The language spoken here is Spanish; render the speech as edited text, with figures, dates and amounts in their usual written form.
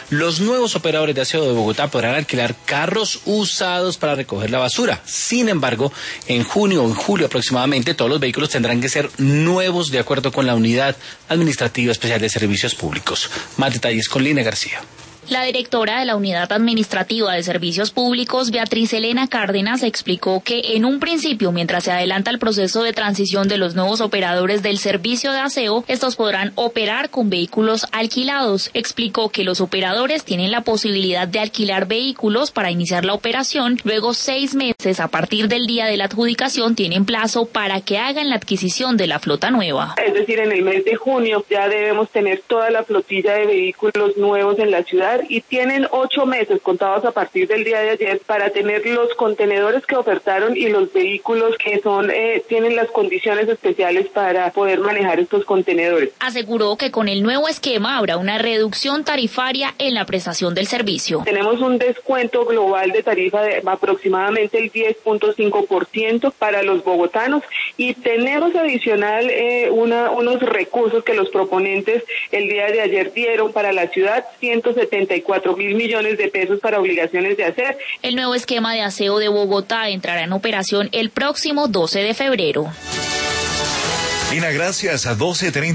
Los nuevos operadores de aseo de Bogotá podrán alquilar carros usados para recoger la basura. Sin embargo, en junio o en julio aproximadamente, todos los vehículos tendrán que ser nuevos de acuerdo con la Unidad Administrativa Especial de Servicios Públicos. Más detalles con Lina García. La directora de la Unidad Administrativa de Servicios Públicos, Beatriz Elena Cárdenas, explicó que en un principio, mientras se adelanta el proceso de transición de los nuevos operadores del servicio de aseo, estos podrán operar con vehículos alquilados. Explicó que los operadores tienen la posibilidad de alquilar vehículos para iniciar la operación. Luego, 6 meses a partir del día de la adjudicación tienen plazo para que hagan la adquisición de la flota nueva. Es decir, en el mes de junio ya debemos tener toda la flotilla de vehículos nuevos en la ciudad. Y tienen 8 meses contados a partir del día de ayer para tener los contenedores que ofertaron y los vehículos que tienen las condiciones especiales para poder manejar estos contenedores. Aseguró que con el nuevo esquema habrá una reducción tarifaria en la prestación del servicio. Tenemos un descuento global de tarifa de aproximadamente el 10.5% para los bogotanos y tenemos adicional unos recursos que los proponentes el día de ayer dieron para la ciudad, 174.000 millones de pesos para obligaciones de hacer. El nuevo esquema de aseo de Bogotá entrará en operación el próximo 12 de febrero. Lina, gracias. A 12:30.